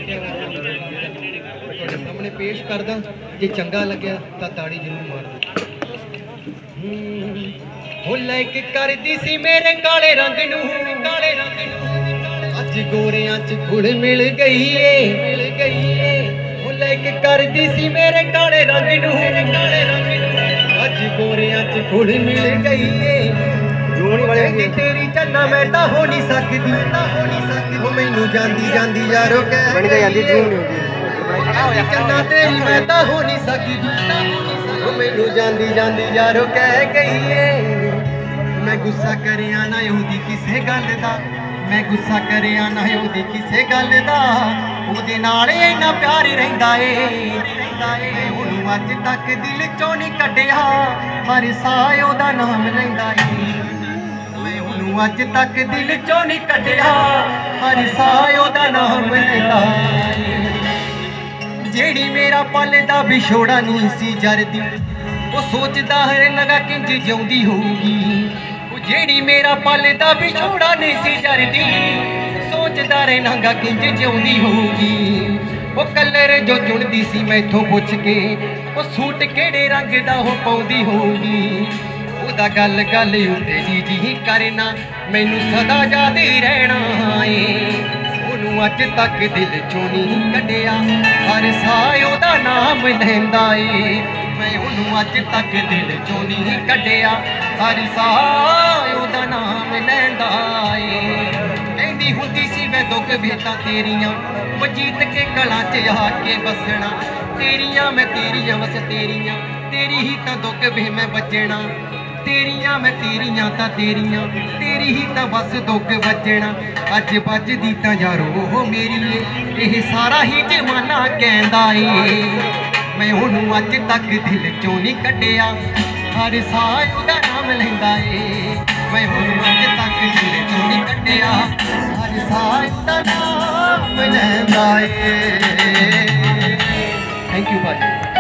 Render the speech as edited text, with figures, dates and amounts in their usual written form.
ਤੁਹਾਡੇ ਸਾਹਮਣੇ ਪੇਸ਼ ਕਰਦਾ। ਜੇ ਚੰਗਾ ਲੱਗਿਆ ਤਾਂ ਤਾੜੀ ਜ਼ਰੂਰ ਮਾਰ ਦਿਓ। ਹੋ ਲੈ ਕੇ ਕਰਦੀ ਸੀ ਮੇਰੇ ਕਾਲੇ ਰੰਗ ਨੂੰ, ਕਾਲੇ ਰੰਗ ਨੂੰ ਅੱਜ ਗੋਰਿਆਂ 'ਚ ਗੁੜ ਮਿਲ ਗਈ ਏ, ਮਿਲ ਗਈ ਏ। ਹੋ ਲੈ ਕੇ ਕਰਦੀ ਸੀ ਮੇਰੇ ਕਾਲੇ ਰੰਗ ਨੂੰ, ਕਾਲੇ ਰੰਗ ਨੂੰ ਅੱਜ ਗੋਰਿਆਂ 'ਚ ਗੁੜ ਮਿਲ ਗਈ ਏ। ਜੂਣੀ ਵਾਲੇ ਤੇਰੀ ਚੰਨਾ ਮੈਂ ਤਾਂ ਹੋ ਨਹੀਂ ਸਕਦੀ, ਤਾਂ ਹੋ ਨਹੀਂ ਸਕਦੀ। ਉਹ ਮੈਨੂੰ ਜਾਂਦੀ ਜਾਂਦੀ ਯਾਰੋ ਕਹਿ ਬਣੀ ਤਾਂ ਜਾਂਦੀ ਜੂਮ ਨਹੀਂ ਹੁੰਦੀ ਚੰਨਾ ਤੇਰੀ ਮੈਂ ਤਾਂ ਹੋ ਨਹੀਂ ਸਕਦੀ। ਉਹ ਮੈਨੂੰ ਜਾਂਦੀ ਜਾਂਦੀ ਯਾਰੋ ਕਹਿ ਗਈ ਏ। ਮੈਂ ਗੁੱਸਾ ਕਰਿਆ ਨਾ ਉਹਦੀ ਕਿਸੇ ਗੱਲ ਦਾ, ਮੈਂ ਗੁੱਸਾ ਕਰਿਆ ਨਾ ਉਹਦੀ ਕਿਸੇ ਗੱਲ ਦਾ। ਉਹਦੇ ਨਾਲ ਇੰਨਾ ਪਿਆਰ ਰਹਿੰਦਾ ਏ, ਰਹਿੰਦਾ ਏ। ਉਹਨੂੰ ਅੱਜ ਤੱਕ ਦਿਲ ਚੋਂ ਨਹੀਂ ਕੱਢਿਆ, ਹਰ ਸਾਹ ਉਹਦਾ ਨਾਮ ਲੈਂਦਾ ਏ। ਉਹਨੂੰ ਅੱਜ ਤੱਕ ਦਿਲ ਚੋਂ ਨਹੀਂ ਕੱਢਿਆ, ਹਰ ਸਾਹ ਉਹਦਾ ਨਾਮ ਲੈਂਦਾ ਏ। ਜਿਹੜੀ ਮੇਰਾ ਪਲ ਦਾ ਵਿਛੋੜਾ ਨਹੀਂ ਸੀ ਜਰਦੀ, ਉਹ ਸੋਚਦਾ ਹਰ ਨਗਾ ਕਿੰਜ ਜਿਉਂਦੀ ਹੋਊਗੀ। ਉਹ ਜਿਹੜੀ ਮੇਰਾ ਪਲ ਦਾ ਵਿਛੋੜਾ ਨਹੀਂ ਸੀ ਜਰਦੀ, ਸੋਚਦਾ ਰਹਿਣਾਗਾ ਕਿੰਜ ਜਿਉਂਦੀ ਹੋਊਗੀ। ਉਹ ਕਲਰ ਜੋ ਚੁਣਦੀ ਸੀ ਮੈਥੋਂ ਪੁੱਛ ਕੇ, ਉਹ ਸੂਟ ਕਿਹੜੇ ਰੰਗ ਦਾ ਉਹ ਪਾਉਂਦੀ ਹੋਊਗੀ। ਉਹਦਾ ਗੱਲ ਗੱਲ ਉੱਤੇ ਜੀ ਕਰਨਾ ਮੈਨੂੰ ਸਦਾ ਯਾਦ ਹੀ ਰਹਿਣਾ ਏ। ਉਹਨੂੰ ਅੱਜ ਤੱਕ ਦਿਲ ਚੋਂ ਨਹੀਂ ਕੱਢਿਆ, ਹਰ ਸਾਹ ਉਹਦਾ ਨਾਮ ਲੈਂਦਾ ਏ। ਮੈਂ ਉਹਨੂੰ ਅੱਜ ਤੱਕ ਦਿਲ ਚੋਂ ਨਹੀਂ ਕੱਢਿਆ, ਹਰ ਸਾਹ ਉਹਦਾ ਨਾਮ ਲੈਂਦਾ ਏ। ਕਹਿੰਦੀ ਹੁੰਦੀ ਸੀ ਮੈਂ ਦੁੱਖ ਭੇਟਾਂ ਤੇਰੀਆਂ, ਮਜੀਤ ਕੇ ਕਲਾਂ 'ਚ ਆ ਕੇ ਬਸਣਾ। ਤੇਰੀਆਂ ਮੈਂ ਤੇਰੀਆਂ ਬਸ ਤੇਰੀਆਂ, ਤੇਰੀ ਹੀ ਤਾਂ ਦੁੱਖ ਵੇ ਮੈਂ ਬਚਣਾ। ਤੇਰੀਆਂ ਮੈਂ ਤੇਰੀਆਂ ਤਾਂ ਤੇਰੀਆਂ, ਤੇਰੀ ਹੀ ਤਾਂ ਬਸ ਦੁੱਖ ਵੱਜਣਾ। ਅੱਜ ਵੱਜਦੀ ਤਾਂ ਯਾਰੋ ਉਹ ਮੇਰੀ ਏ, ਇਹ ਸਾਰਾ ਹੀ ਜ਼ਮਾਨਾ ਕਹਿੰਦਾ ਏ। ਮੈਂ ਉਹਨੂੰ ਅੱਜ ਤੱਕ ਦਿਲ ਚੋਂ ਨਹੀਂ ਕੱਢਿਆ, ਹਰ ਸਾਹ ਉਹਦਾ ਨਾਮ ਲੈਂਦਾ ਏ। ਮੈਂ ਉਹਨੂੰ ਅੱਜ ਤੱਕ ਦਿਲ ਚੋਂ ਨਹੀਂ ਕੱਢਿਆ, ਹਰ ਸਾਹ ਉਹਦਾ ਨਾਮ ਲੈਂਦਾ ਏ। ਥੈਂਕ ਯੂ ਭਾਜੀ।